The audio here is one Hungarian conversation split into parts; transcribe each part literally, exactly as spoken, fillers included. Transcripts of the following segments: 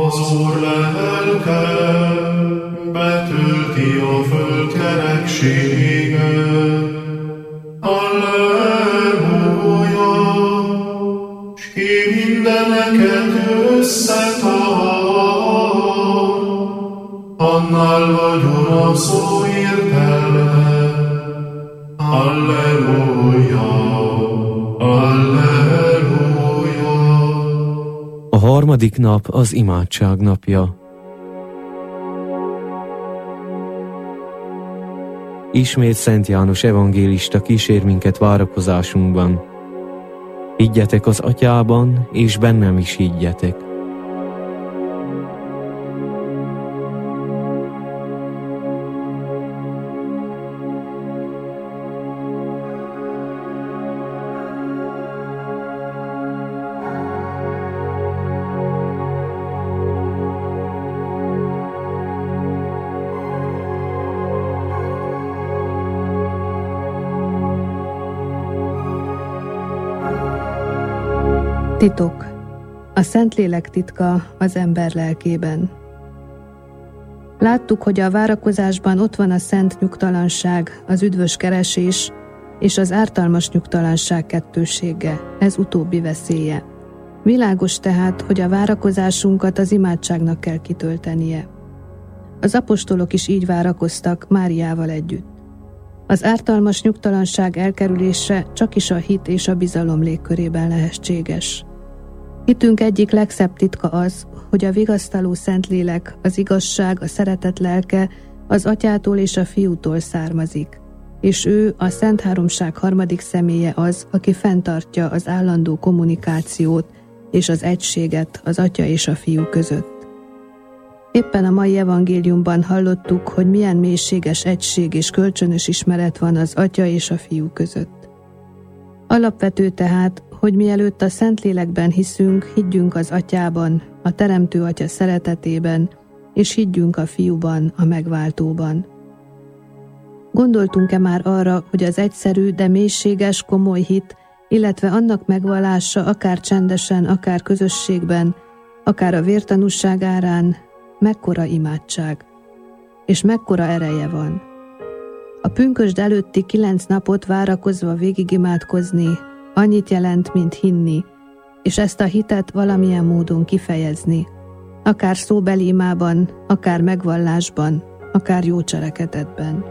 Az Úr lelke betölti a föld kerekséget. Alleluja! S ki mindeneket összetart, annál nagyobb a szó értelme. Alleluja! Alleluja! A harmadik nap az imádság napja. Ismét Szent János evangélista kísér minket várakozásunkban. Higgyetek az Atyában, és bennem is higgyetek. Titok. A Szentlélek titka az ember lelkében. Láttuk, hogy a várakozásban ott van a szent nyugtalanság, az üdvös keresés és az ártalmas nyugtalanság kettősége, ez utóbbi veszélye. Világos tehát, hogy a várakozásunkat az imádságnak kell kitöltenie. Az apostolok is így várakoztak Máriával együtt. Az ártalmas nyugtalanság elkerülése csakis a hit és a bizalom légkörében lehetséges. Hitünk egyik legszebb titka az, hogy a vigasztaló Szentlélek, az igazság, a szeretet lelke az Atyától és a Fiútól származik, és ő, a Szent Háromság harmadik személye az, aki fenntartja az állandó kommunikációt és az egységet az Atya és a Fiú között. Éppen a mai evangéliumban hallottuk, hogy milyen mélységes egység és kölcsönös ismeret van az Atya és a Fiú között. Alapvető tehát, hogy mielőtt a Szentlélekben hiszünk, higgyünk az Atyában, a Teremtő Atya szeretetében, és higgyünk a Fiúban, a Megváltóban. Gondoltunk-e már arra, hogy az egyszerű, de mélységes, komoly hit, illetve annak megvallása akár csendesen, akár közösségben, akár a vértanúság árán, mekkora imádság, és mekkora ereje van. A pünkösd előtti kilenc napot várakozva végigimádkozni annyit jelent, mint hinni, és ezt a hitet valamilyen módon kifejezni, akár szóbeli imában, akár megvallásban, akár jó cselekedetben.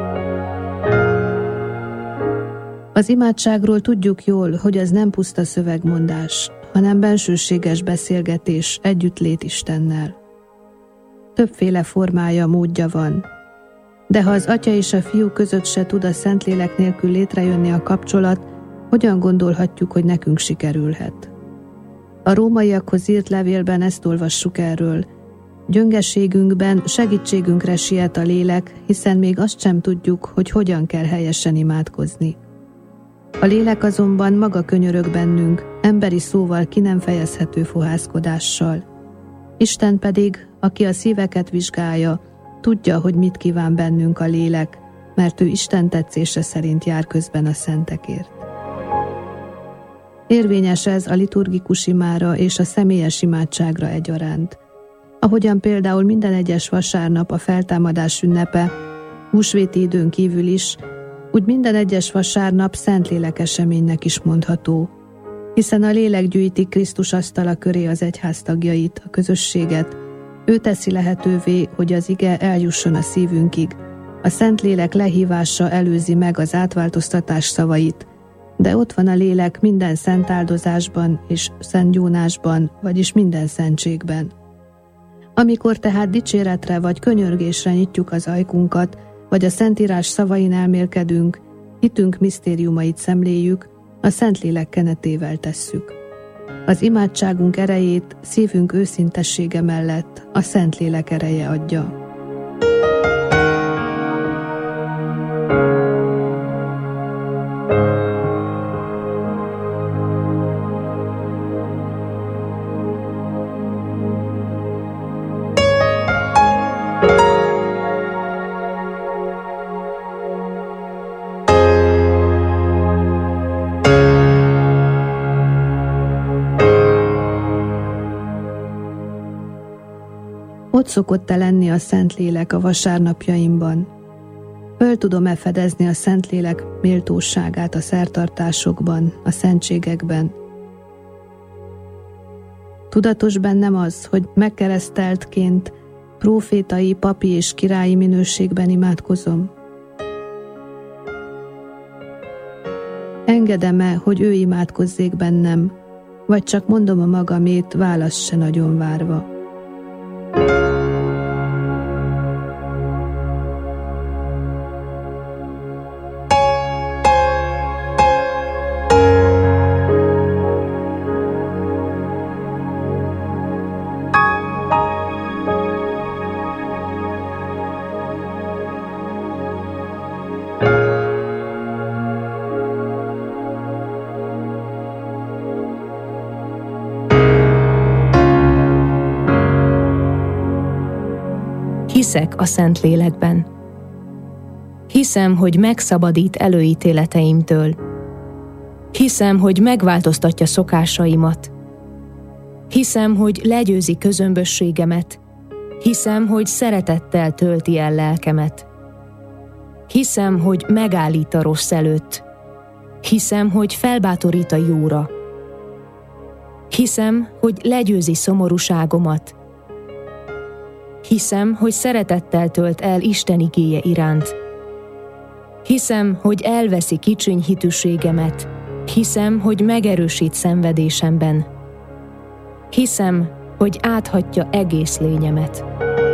Az imádságról tudjuk jól, hogy ez nem puszta szövegmondás, hanem bensőséges beszélgetés, együttlét Istennel. Többféle formája, módja van, de ha az Atya és a Fiú között se tud a Szentlélek nélkül létrejönni a kapcsolat, hogyan gondolhatjuk, hogy nekünk sikerülhet? A rómaiakhoz írt levélben ezt olvassuk erről. Gyöngeségünkben segítségünkre siet a lélek, hiszen még azt sem tudjuk, hogy hogyan kell helyesen imádkozni. A lélek azonban maga könyörög bennünk, emberi szóval ki nem fejezhető fohászkodással. Isten pedig, aki a szíveket vizsgálja, tudja, hogy mit kíván bennünk a lélek, mert ő Isten tetszése szerint jár közben a szentekért. Érvényes ez a liturgikus imára és a személyes imádságra egyaránt. Ahogyan például minden egyes vasárnap a feltámadás ünnepe, húsvéti időn kívül is, úgy minden egyes vasárnap Szentlélek eseménynek is mondható, hiszen a lélek gyűjti Krisztus asztala köré az egyház tagjait, a közösséget, ő teszi lehetővé, hogy az ige eljusson a szívünkig, a Szentlélek lehívása előzi meg az átváltoztatás szavait, de ott van a lélek minden szent áldozásban és szent gyónásban, vagyis minden szentségben. Amikor tehát dicséretre vagy könyörgésre nyitjuk az ajkunkat, vagy a Szentírás szavain elmélkedünk, hitünk misztériumait szemléljük, a Szentlélek kenetével tesszük. Az imádságunk erejét szívünk őszintessége mellett a Szentlélek ereje adja. Ott szokott-e lenni a Szentlélek a vasárnapjaimban? Föl tudom-e fedezni a Szentlélek méltóságát a szertartásokban, a szentségekben? Tudatos bennem az, hogy megkereszteltként prófétai, papi és királyi minőségben imádkozom? Engedem-e, hogy ő imádkozzék bennem, vagy csak mondom a magamét, választ se nagyon várva? Hiszek a Szentlélekben. Hiszem, hogy megszabadít előítéleteimtől. Hiszem, hogy megváltoztatja szokásaimat. Hiszem, hogy legyőzi közömbösségemet. Hiszem, hogy szeretettel tölti el lelkemet. Hiszem, hogy megállít a rossz előtt. Hiszem, hogy felbátorít a jóra. Hiszem, hogy legyőzi szomorúságomat. Hiszem, hogy szeretettel tölt el Isten igéje iránt. Hiszem, hogy elveszi kicsiny hitűségemet. Hiszem, hogy megerősít szenvedésemben. Hiszem, hogy áthatja egész lényemet.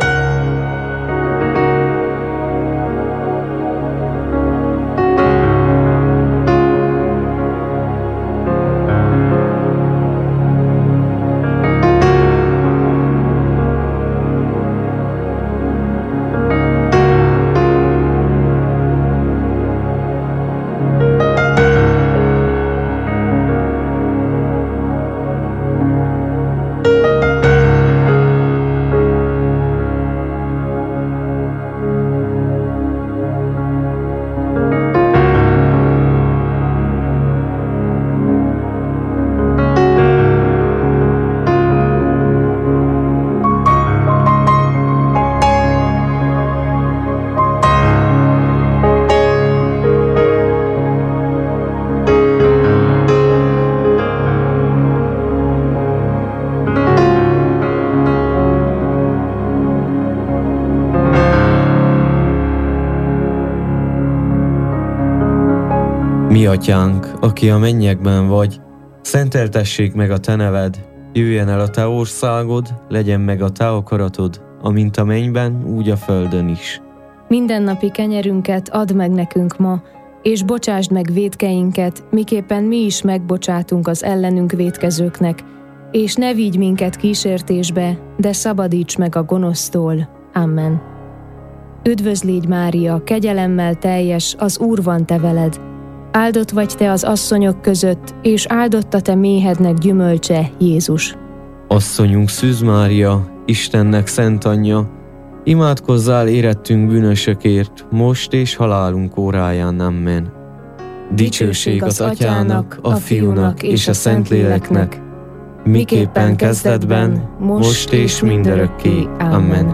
Mi atyánk, aki a mennyekben vagy, szenteltessék meg a te neved, jöjjen el a te országod, legyen meg a te akaratod, amint a mennyben, úgy a földön is. Mindennapi kenyerünket add meg nekünk ma, és bocsásd meg vétkeinket, miképpen mi is megbocsátunk az ellenünk vétkezőknek, és ne vigy minket kísértésbe, de szabadíts meg a gonosztól. Amen. Üdvözl légy, Mária, kegyelemmel teljes, az Úr van te veled. Áldott vagy te az asszonyok között, és áldott a te méhednek gyümölcse, Jézus. Asszonyunk Szűz Mária, Istennek szent anyja, imádkozzál érettünk bűnösökért, most és halálunk óráján. Amen. Dicsőség az Atyának, a Fiúnak és a Szentléleknek, miképpen kezdetben, most és mindörökké. Amen.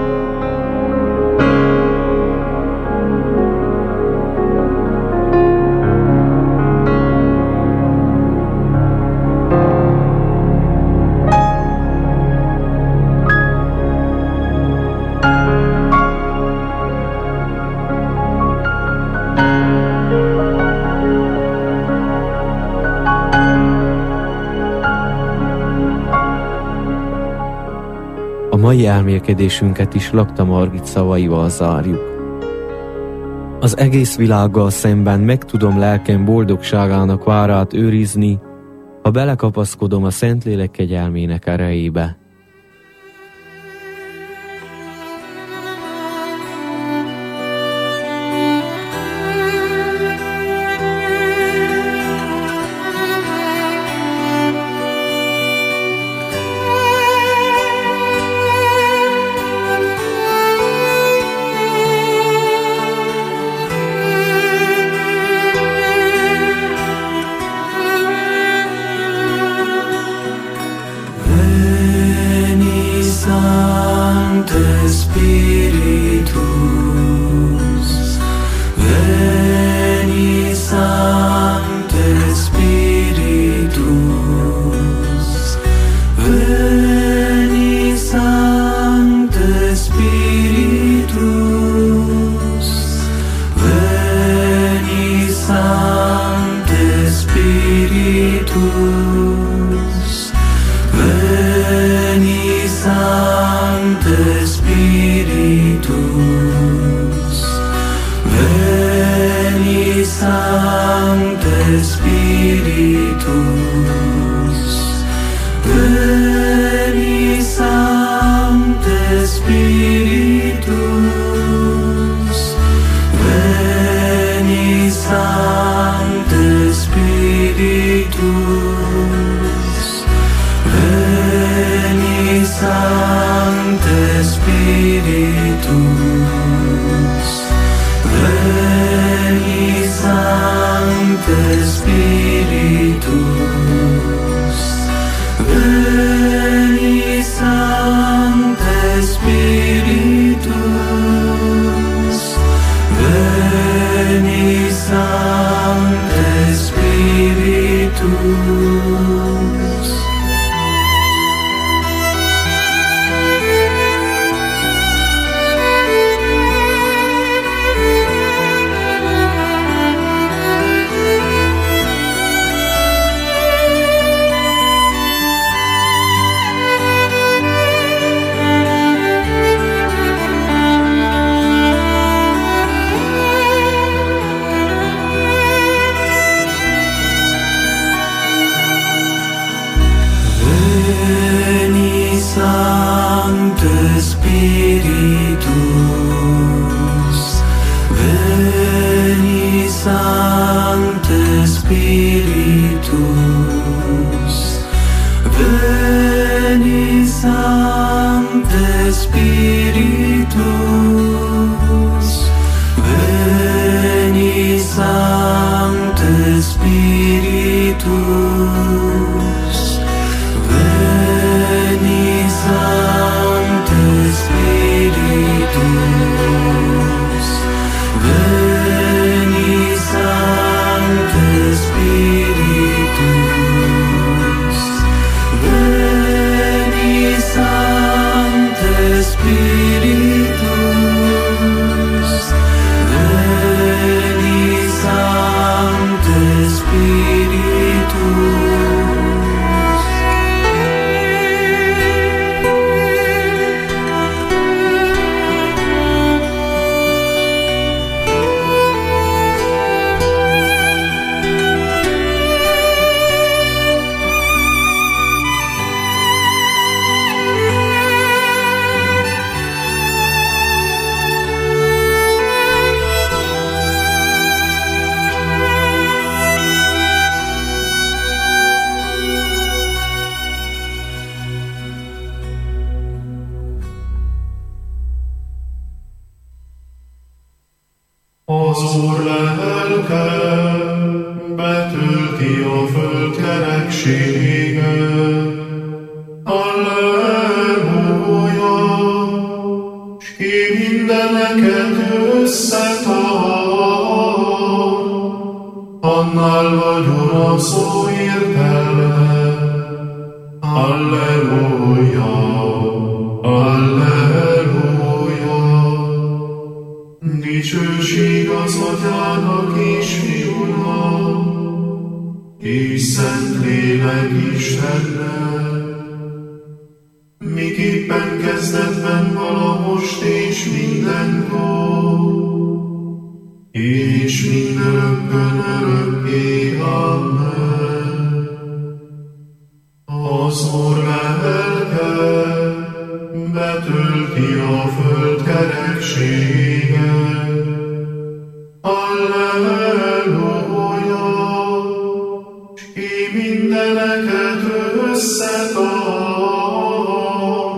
A mai elmélkedésünket is Lakta Margit szavaival zárjuk. Az egész világgal szemben meg tudom lelkem boldogságának várát őrizni, ha belekapaszkodom a Szentlélek kegyelmének erejébe. Hey. Sancte Spiritus, veni Sancte Spiritus, veni Sancte Spiritus, veni Sancte Spiritus, veni Sancte Spiritus, veni Sancte Spiritus, veni Sancte Spiritus, veni Sancte Spiritus, veni Sancte Spiritus, veni Sancte Spiritus, veni Sancte Spiritus, veni Sancte Spiritus. Veni Sancte Spiritus, veni Sancte Spiritus, veni Sancte Spiritus, veni Sancte Spiritus, veni Sancte Spiritus, veni Sancte Spiritus, veni Sancte Spiritus, veni Sancte Spiritus. Az Úr lelke betölti a föld kerekséget. Alleluja! S ki mindeneket összetart, annál vagyon a szó értelme. Alleluja! Alleluja! Dicsőség az Atyának és Fiúnak, és Szentlélek Istennek, miképpen kezdetben valahost és mindenkor, és mindörökkön örökké. Amen. Az Úr lelke betölti a föld kerekséget. Alleluja! S ki mindeneket összetart,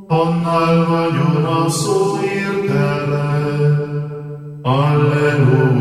annál vagyon a szó értelme. Alleluja!